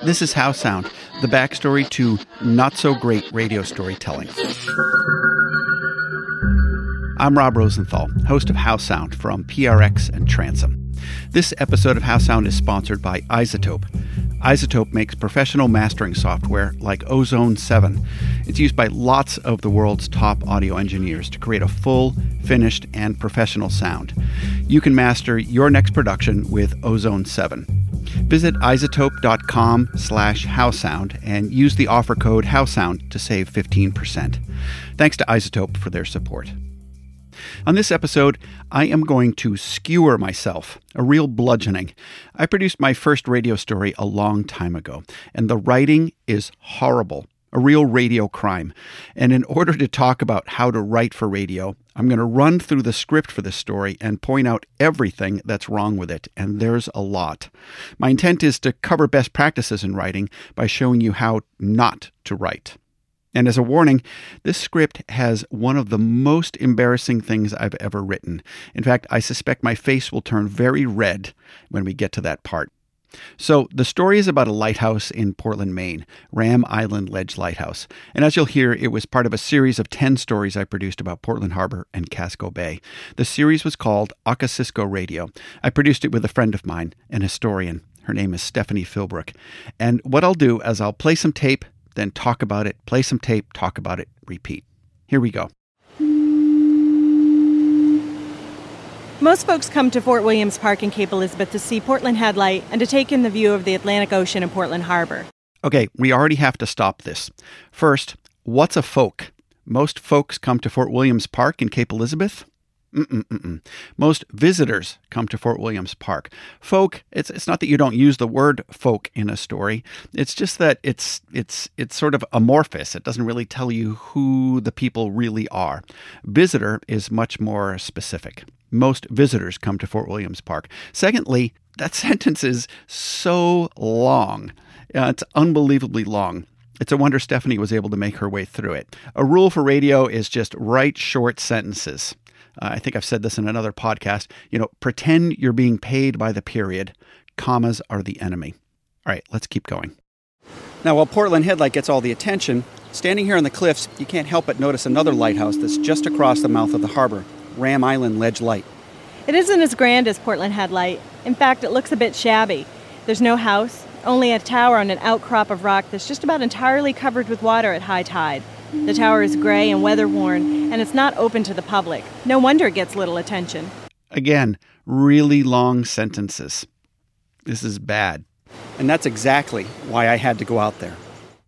This is How Sound, the backstory to not-so-great radio storytelling. I'm Rob Rosenthal, host of How Sound from PRX and Transom. This episode of How Sound is sponsored by iZotope. iZotope makes professional mastering software like Ozone 7. It's used by lots of the world's top audio engineers to create a full, finished, and professional sound. You can master your next production with Ozone 7. Visit iZotope.com/howsound and use the offer code HowSound to save 15%. Thanks to iZotope for their support. On this episode, I am going to skewer myself, a real bludgeoning. I produced my first radio story a long time ago, and the writing is horrible, a real radio crime. And in order to talk about how to write for radio, I'm going to run through the script for this story and point out everything that's wrong with it, and there's a lot. My intent is to cover best practices in writing by showing you how not to write. And as a warning, this script has one of the most embarrassing things I've ever written. In fact, I suspect my face will turn very red when we get to that part. So the story is about a lighthouse in Portland, Maine, Ram Island Ledge Lighthouse. And as you'll hear, it was part of a series of 10 stories I produced about Portland Harbor and Casco Bay. The series was called Ocasisco Radio. I produced it with a friend of mine, an historian. Her name is Stephanie Philbrook. And what I'll do is I'll play some tape, then talk about it, play some tape, talk about it, repeat. Here we go. Most folks come to Fort Williams Park in Cape Elizabeth to see Portland Headlight and to take in the view of the Atlantic Ocean and Portland Harbor. Okay, we already have to stop this. First, what's a folk? Most folks come to Fort Williams Park in Cape Elizabeth? Most visitors come to Fort Williams Park. Folk, it's not that you don't use the word folk in a story. It's just that it's sort of amorphous. It doesn't really tell you who the people really are. Visitor is much more specific. Most visitors come to Fort Williams Park. Secondly, that sentence is so long. It's unbelievably long. It's a wonder Stephanie was able to make her way through it. A rule for radio is just write short sentences. I think I've said this in another podcast. Pretend you're being paid by the period. Commas are the enemy. All right, let's keep going. Now, while Portland Headlight gets all the attention, standing here on the cliffs, you can't help but notice another lighthouse that's just across the mouth of the harbor, Ram Island Ledge Light. It isn't as grand as Portland Headlight. In fact, it looks a bit shabby. There's no house, only a tower on an outcrop of rock that's just about entirely covered with water at high tide. The tower is gray and weather-worn, and it's not open to the public. No wonder it gets little attention. Again, really long sentences. This is bad. And that's exactly why I had to go out there.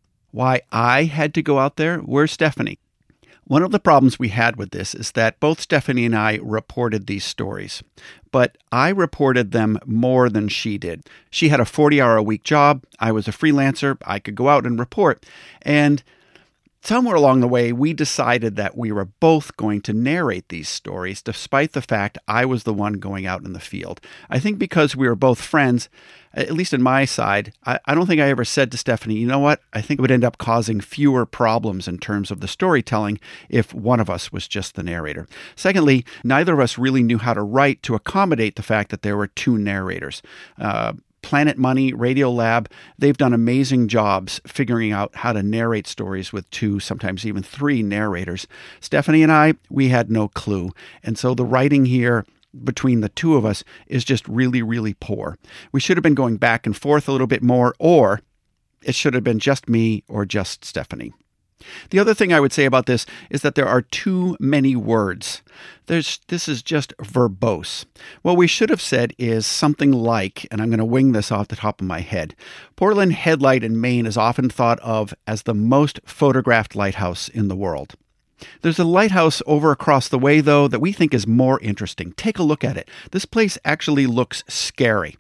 Why I had to go out there? Where's Stephanie? One of the problems we had with this is that both Stephanie and I reported these stories, but I reported them more than she did. She had a 40-hour-a-week job. I was a freelancer. I could go out and report. And somewhere along the way, we decided that we were both going to narrate these stories, despite the fact I was the one going out in the field. I think because we were both friends, at least in my side, I don't think I ever said to Stephanie, you know what, I think it would end up causing fewer problems in terms of the storytelling if one of us was just the narrator. Secondly, neither of us really knew how to write to accommodate the fact that there were two narrators. Planet Money, Radiolab, they've done amazing jobs figuring out how to narrate stories with two, sometimes even three narrators. Stephanie and I, we had no clue. And so the writing here between the two of us is just really, really poor. We should have been going back and forth a little bit more, or it should have been just me or just Stephanie. The other thing I would say about this is that there are too many words. This is just verbose. What we should have said is something like, and I'm going to wing this off the top of my head, Portland Headlight in Maine is often thought of as the most photographed lighthouse in the world. There's a lighthouse over across the way, though, that we think is more interesting. Take a look at it. This place actually looks scary.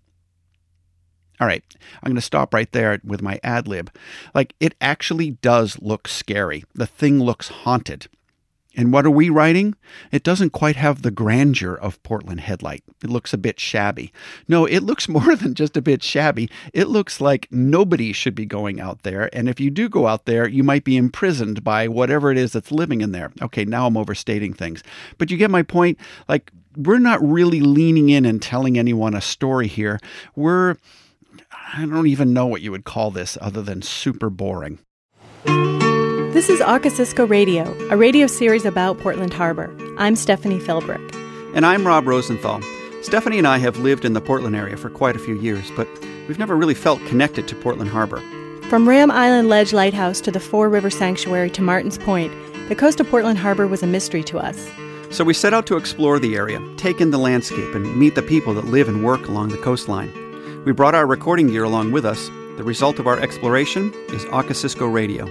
All right, I'm going to stop right there with my ad lib. It actually does look scary. The thing looks haunted. And what are we writing? It doesn't quite have the grandeur of Portland Headlight. It looks a bit shabby. No, it looks more than just a bit shabby. It looks like nobody should be going out there. And if you do go out there, you might be imprisoned by whatever it is that's living in there. Okay, now I'm overstating things. But you get my point? We're not really leaning in and telling anyone a story here. I don't even know what you would call this other than super boring. This is Aukasisco Radio, a radio series about Portland Harbor. I'm Stephanie Philbrick. And I'm Rob Rosenthal. Stephanie and I have lived in the Portland area for quite a few years, but we've never really felt connected to Portland Harbor. From Ram Island Ledge Lighthouse to the Four River Sanctuary to Martins Point, the coast of Portland Harbor was a mystery to us. So we set out to explore the area, take in the landscape, and meet the people that live and work along the coastline. We brought our recording gear along with us. The result of our exploration is Aukasisco Radio.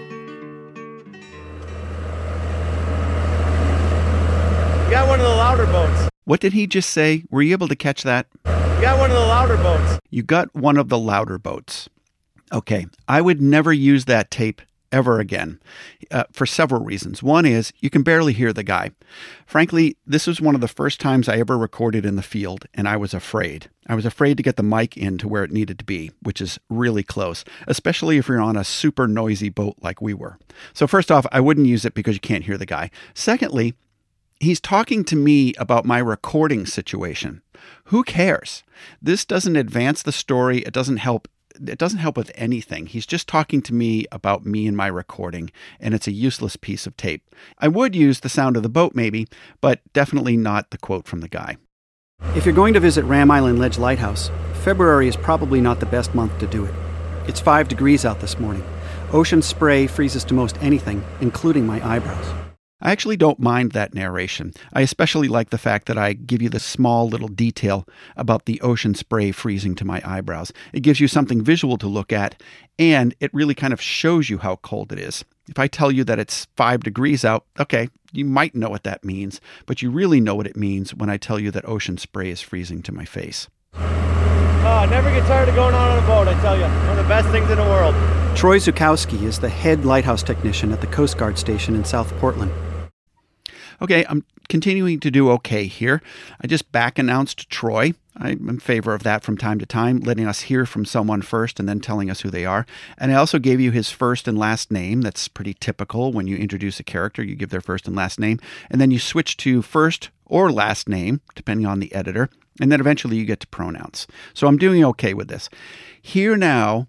You got one of the louder boats. What did he just say? Were you able to catch that? You got one of the louder boats. You got one of the louder boats. Okay, I would never use that tape ever again, for several reasons. One is you can barely hear the guy. Frankly, this was one of the first times I ever recorded in the field, and I was afraid. I was afraid to get the mic in to where it needed to be, which is really close, especially if you're on a super noisy boat like we were. So first off, I wouldn't use it because you can't hear the guy. Secondly, he's talking to me about my recording situation. Who cares? This doesn't advance the story. It doesn't help with anything. He's just talking to me about me and my recording, and it's a useless piece of tape. I would use the sound of the boat maybe, but definitely not the quote from the guy. If you're going to visit Ram Island Ledge Lighthouse, February is probably not the best month to do it. It's 5 degrees out this morning. Ocean spray freezes to most anything, including my eyebrows. I actually don't mind that narration. I especially like the fact that I give you the small little detail about the ocean spray freezing to my eyebrows. It gives you something visual to look at, and it really kind of shows you how cold it is. If I tell you that it's 5 degrees out, okay, you might know what that means, but you really know what it means when I tell you that ocean spray is freezing to my face. Never get tired of going out on a boat, I tell you. One of the best things in the world. Troy Zukowski is the head lighthouse technician at the Coast Guard station in South Portland. Okay, I'm continuing to do okay here. I just back announced Troy. I'm in favor of that from time to time, letting us hear from someone first and then telling us who they are. And I also gave you his first and last name. That's pretty typical when you introduce a character. You give their first and last name, and then you switch to first or last name, depending on the editor, and then eventually you get to pronouns. So I'm doing okay with this. Here now,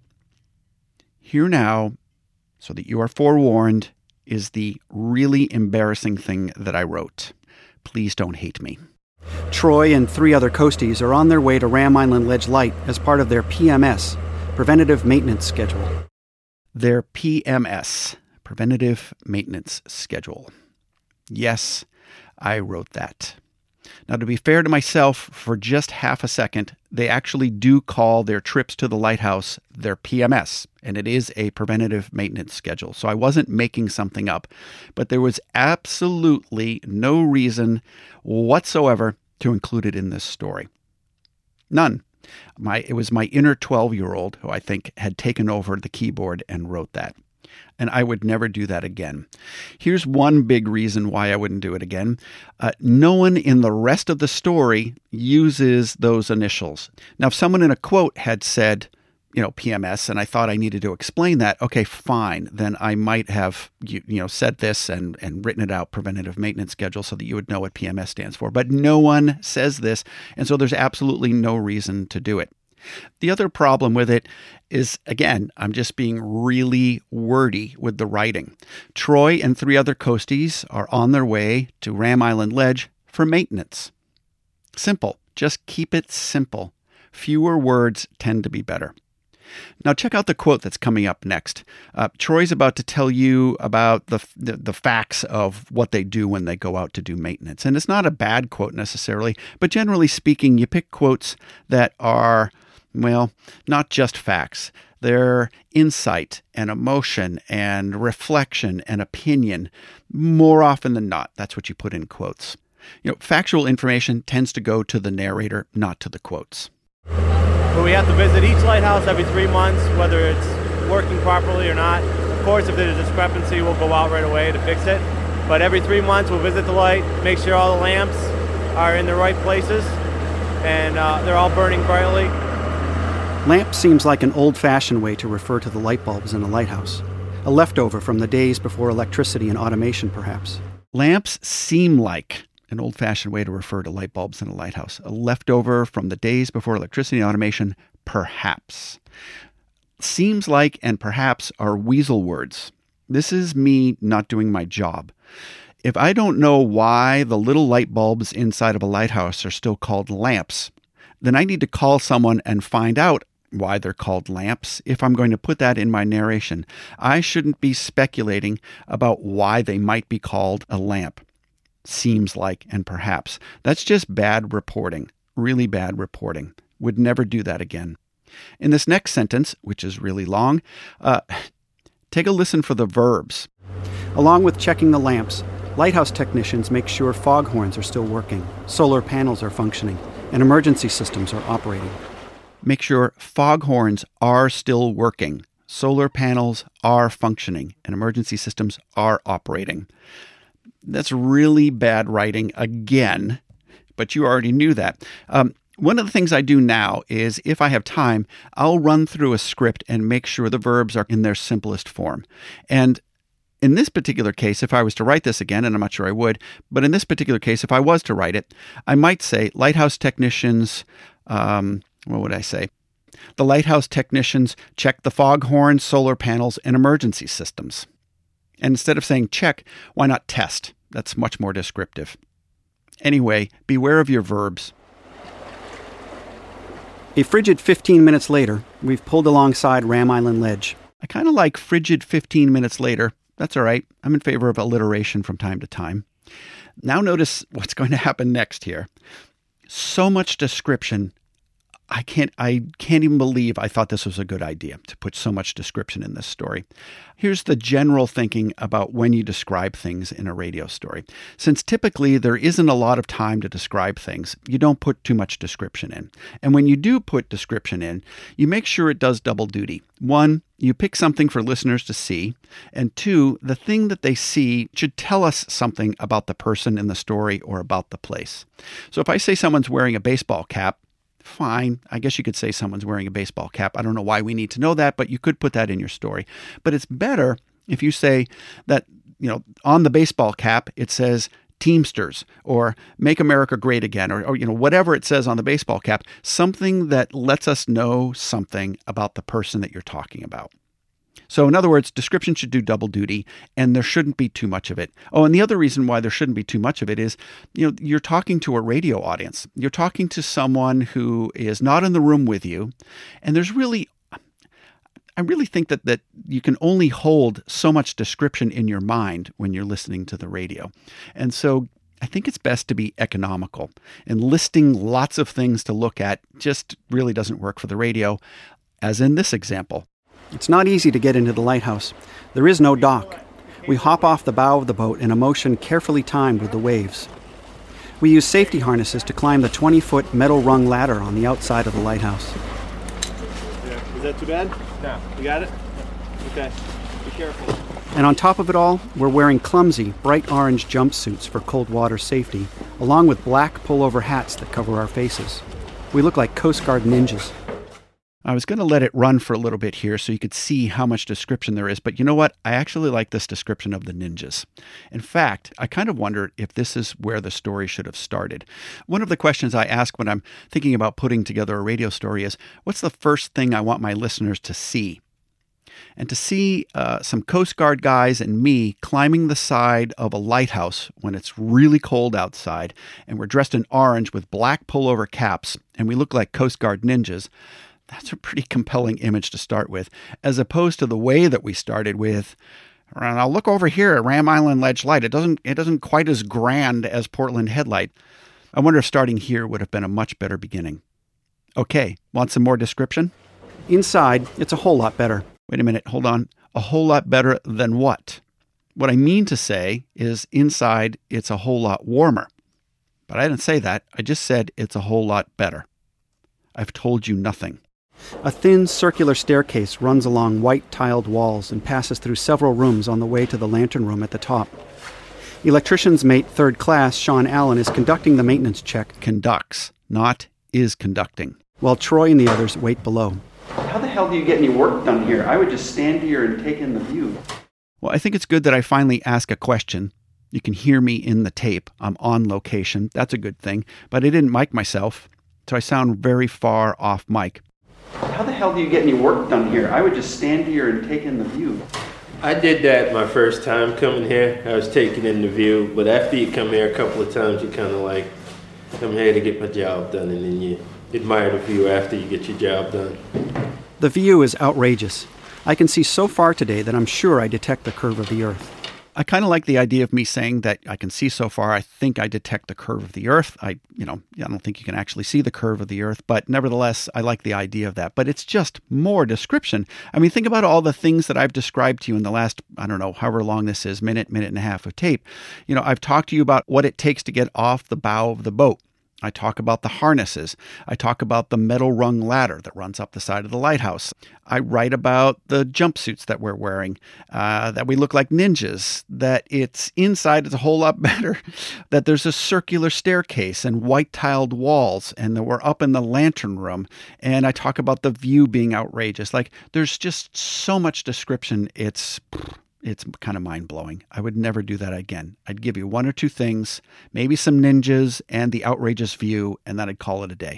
so that you are forewarned, is the really embarrassing thing that I wrote. Please don't hate me. Troy and 3 other coasties are on their way to Ram Island Ledge Light as part of their PMS, Preventative Maintenance Schedule. Their PMS, Preventative Maintenance Schedule. Yes, I wrote that. Now, to be fair to myself, for just half a second, they actually do call their trips to the lighthouse their PMS, and it is a preventative maintenance schedule. So I wasn't making something up, but there was absolutely no reason whatsoever to include it in this story. None. It was my inner 12-year-old who I think had taken over the keyboard and wrote that. And I would never do that again. Here's one big reason why I wouldn't do it again. No one in the rest of the story uses those initials. Now, if someone in a quote had said, PMS, and I thought I needed to explain that, okay, fine. Then I might have, said this and written it out, preventative maintenance schedule, so that you would know what PMS stands for. But no one says this, and so there's absolutely no reason to do it. The other problem with it is, again, I'm just being really wordy with the writing. Troy and 3 other coasties are on their way to Ram Island Ledge for maintenance. Simple. Just keep it simple. Fewer words tend to be better. Now check out the quote that's coming up next. Troy's about to tell you about the facts of what they do when they go out to do maintenance. And it's not a bad quote necessarily, but generally speaking, you pick quotes that are, not just facts. They're insight and emotion and reflection and opinion. More often than not, that's what you put in quotes. Factual information tends to go to the narrator, not to the quotes. But we have to visit each lighthouse every 3 months, whether it's working properly or not. Of course, if there's a discrepancy, we'll go out right away to fix it. But every 3 months, we'll visit the light, make sure all the lamps are in the right places, and they're all burning brightly. Lamp seems like an old-fashioned way to refer to the light bulbs in a lighthouse. A leftover from the days before electricity and automation, perhaps. Lamps seem like an old-fashioned way to refer to light bulbs in a lighthouse. A leftover from the days before electricity and automation, perhaps. Seems like and perhaps are weasel words. This is me not doing my job. If I don't know why the little light bulbs inside of a lighthouse are still called lamps, then I need to call someone and find out why they're called lamps if I'm going to put that in my narration. I shouldn't be speculating about why they might be called a lamp. Seems like and perhaps. That's just bad reporting. Really bad reporting. Would never do that again. In this next sentence, which is really long, take a listen for the verbs. Along with checking the lamps, lighthouse technicians make sure foghorns are still working, solar panels are functioning, and emergency systems are operating. Make sure foghorns are still working, solar panels are functioning, and emergency systems are operating. That's really bad writing again, but you already knew that. One of the things I do now is, if I have time, I'll run through a script and make sure the verbs are in their simplest form. And in this particular case, if I was to write this again, and I'm not sure I would, but in this particular case, if I was to write it, I might say lighthouse technicians, what would I say? The lighthouse technicians check the foghorn, solar panels, and emergency systems. And instead of saying check, why not test? That's much more descriptive. Anyway, beware of your verbs. A frigid 15 minutes later, we've pulled alongside Ram Island Ledge. I kind of like frigid 15 minutes later. That's all right. I'm in favor of alliteration from time to time. Now notice what's going to happen next here. So much description. I can't even believe I thought this was a good idea to put so much description in this story. Here's the general thinking about when you describe things in a radio story. Since typically there isn't a lot of time to describe things, you don't put too much description in. And when you do put description in, you make sure it does double duty. One, you pick something for listeners to see. And two, the thing that they see should tell us something about the person in the story or about the place. So if I say someone's wearing a baseball cap, fine. I guess you could say someone's wearing a baseball cap. I don't know why we need to know that, but you could put that in your story. But it's better if you say that, on the baseball cap, it says Teamsters or Make America Great Again or whatever it says on the baseball cap, something that lets us know something about the person that you're talking about. So in other words, description should do double duty, and there shouldn't be too much of it. Oh, and the other reason why there shouldn't be too much of it is, you're talking to a radio audience. You're talking to someone who is not in the room with you, and I really think that you can only hold so much description in your mind when you're listening to the radio. And so I think it's best to be economical, and listing lots of things to look at just really doesn't work for the radio, as in this example. It's not easy to get into the lighthouse. There is no dock. We hop off the bow of the boat in a motion carefully timed with the waves. We use safety harnesses to climb the 20-foot metal rung ladder on the outside of the lighthouse. Is that too bad? No. You got it? Okay. Be careful. And on top of it all, we're wearing clumsy, bright orange jumpsuits for cold water safety, along with black pullover hats that cover our faces. We look like Coast Guard ninjas. I was going to let it run for a little bit here so you could see how much description there is, but you know what? I actually like this description of the ninjas. In fact, I kind of wonder if this is where the story should have started. One of the questions I ask when I'm thinking about putting together a radio story is, what's the first thing I want my listeners to see? And to see some Coast Guard guys and me climbing the side of a lighthouse when it's really cold outside, and we're dressed in orange with black pullover caps, and we look like Coast Guard ninjas, that's a pretty compelling image to start with, as opposed to the way that we started with, I'll look over here at Ram Island Ledge Light. It doesn't quite as grand as Portland Headlight. I wonder if starting here would have been a much better beginning. Okay, want some more description? Inside, it's a whole lot better. Wait a minute, hold on. A whole lot better than what? What I mean to say is inside, it's a whole lot warmer. But I didn't say that. I just said it's a whole lot better. I've told you nothing. A thin circular staircase runs along white tiled walls and passes through several rooms on the way to the lantern room at the top. Electrician's mate 3rd class, Sean Allen, is conducting the maintenance check. Conducts, not is conducting. While Troy and the others wait below. How the hell do you get any work done here? I would just stand here and take in the view. Well, I think it's good that I finally ask a question. You can hear me in the tape. I'm on location. That's a good thing. But I didn't mic myself, so I sound very far off mic. How the hell do you get any work done here? I would just stand here and take in the view. I did that my first time coming here. I was taking in the view, but after you come here a couple of times, you kind of like, I'm here to get my job done, and then you admire the view after you get your job done. The view is outrageous. I can see so far today that I'm sure I detect the curve of the Earth. I kind of like the idea of me saying that I can see so far. I think I detect the curve of the Earth. I don't think you can actually see the curve of the Earth, but nevertheless, I like the idea of that. But it's just more description. I mean, think about all the things that I've described to you in the last, I don't know, however long this is, minute and a half of tape. I've talked to you about what it takes to get off the bow of the boat. I talk about the harnesses. I talk about the metal rung ladder that runs up the side of the lighthouse. I write about the jumpsuits that we're wearing, that we look like ninjas, that it's inside is a whole lot better, that there's a circular staircase and white tiled walls, and that we're up in the lantern room. And I talk about the view being outrageous. Like, there's just so much description. It's kind of mind-blowing. I would never do that again. I'd give you one or two things, maybe some ninjas and the outrageous view, and then I'd call it a day.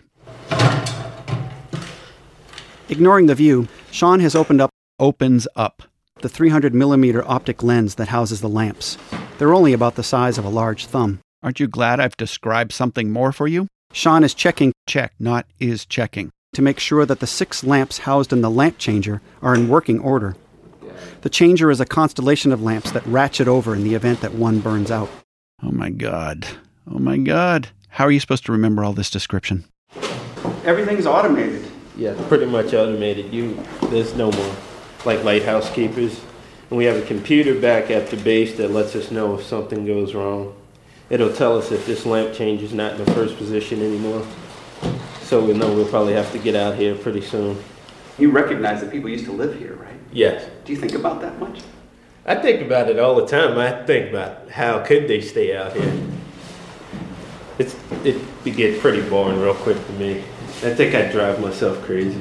Ignoring the view, Sean has Opens up. the 300mm optic lens that houses the lamps. They're only about the size of a large thumb. Aren't you glad I've described something more for you? Sean is checking Check, not is checking. to make sure that the 6 lamps housed in the lamp changer are in working order. The changer is a constellation of lamps that ratchet over in the event that one burns out. Oh my God. Oh my God. How are you supposed to remember all this description? Everything's automated. Yeah, pretty much automated. There's no more like lighthouse keepers. And we have a computer back at the base that lets us know if something goes wrong. It'll tell us if this lamp change is not in the first position anymore. So we know we'll probably have to get out here pretty soon. You recognize that people used to live here, right? Yes. Do you think about that much? I think about it all the time. I think about how could they stay out here. It get pretty boring real quick to me. I think I'd drive myself crazy.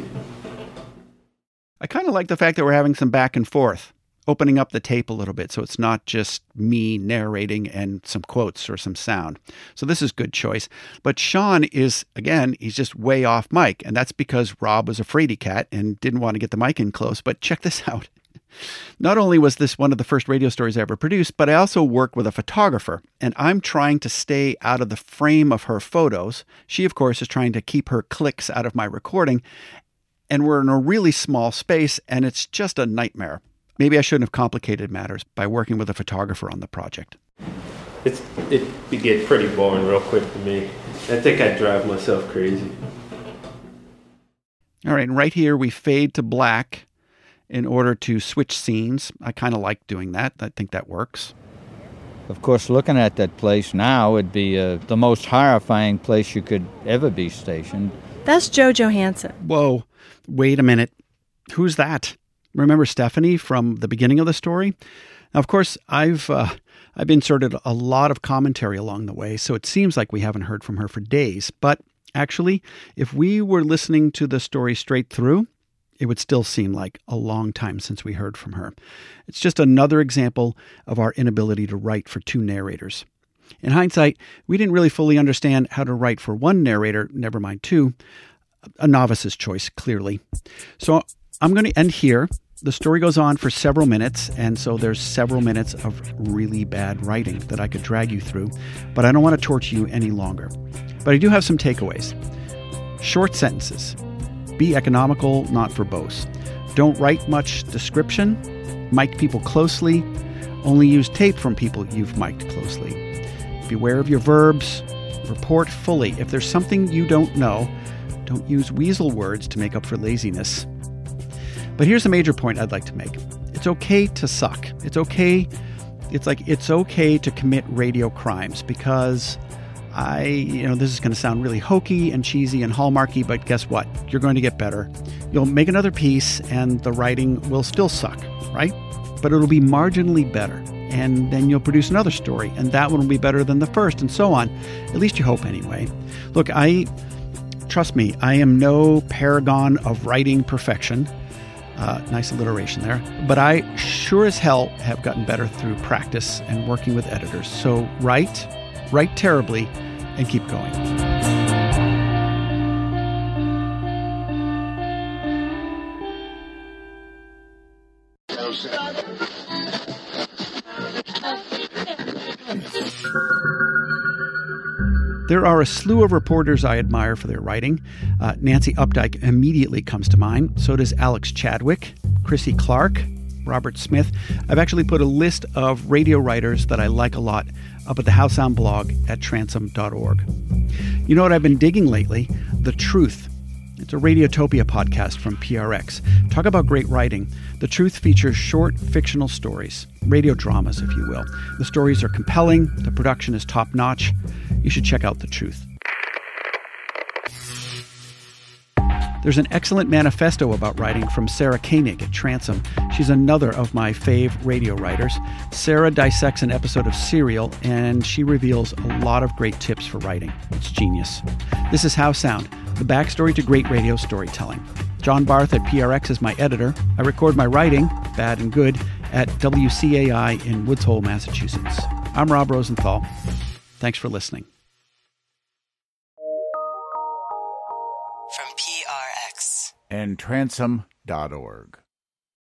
I kind of like the fact that we're having some back and forth, opening up the tape a little bit so it's not just me narrating and some quotes or some sound. So this is good choice. But Sean is, again, he's just way off mic, and that's because Rob was a fraidy cat and didn't want to get the mic in close. But check this out. Not only was this one of the first radio stories I ever produced, but I also work with a photographer, and I'm trying to stay out of the frame of her photos. She, of course, is trying to keep her clicks out of my recording, and we're in a really small space, and it's just a nightmare. Maybe I shouldn't have complicated matters by working with a photographer on the project. It get pretty boring real quick to me. I think I'd drive myself crazy. All right, and right here we fade to black in order to switch scenes. I kind of like doing that. I think that works. Of course, looking at that place now, it'd be the most horrifying place you could ever be stationed. That's Joe Johansson. Whoa, wait a minute. Who's that? Remember Stephanie from the beginning of the story? Now, of course, I've inserted a lot of commentary along the way, so it seems like we haven't heard from her for days. But actually, if we were listening to the story straight through, it would still seem like a long time since we heard from her. It's just another example of our inability to write for two narrators. In hindsight, we didn't really fully understand how to write for one narrator, never mind two. A novice's choice, clearly. So I'm going to end here. The story goes on for several minutes, and so there's several minutes of really bad writing that I could drag you through, but I don't want to torture you any longer. But I do have some takeaways. Short sentences. Be economical, not verbose. Don't write much description. Mic people closely. Only use tape from people you've mic'd closely. Beware of your verbs. Report fully. If there's something you don't know, don't use weasel words to make up for laziness. But here's a major point I'd like to make. It's okay to suck. It's okay to commit radio crimes because this is going to sound really hokey and cheesy and hallmarky, but guess what? You're going to get better. You'll make another piece and the writing will still suck, right? But it'll be marginally better. And then you'll produce another story and that one will be better than the first and so on. At least you hope anyway. Look, trust me, I am no paragon of writing perfection. Nice alliteration there. But I sure as hell have gotten better through practice and working with editors. So write terribly, and keep going. There are a slew of reporters I admire for their writing. Nancy Updike immediately comes to mind. So does Alex Chadwick, Chrissy Clark, Robert Smith. I've actually put a list of radio writers that I like a lot up at the How Sound blog at transom.org. You know what I've been digging lately? The Truth. It's a Radiotopia podcast from PRX. Talk about great writing. The Truth features short fictional stories, radio dramas, if you will. The stories are compelling. The production is top-notch. You should check out The Truth. There's an excellent manifesto about writing from Sarah Koenig at Transom. She's another of my fave radio writers. Sarah dissects an episode of Serial, and she reveals a lot of great tips for writing. It's genius. This is How Sound, the backstory to great radio storytelling. John Barth at PRX is my editor. I record my writing, bad and good, at WCAI in Woods Hole, Massachusetts. I'm Rob Rosenthal. Thanks for listening. From PRX and transom.org.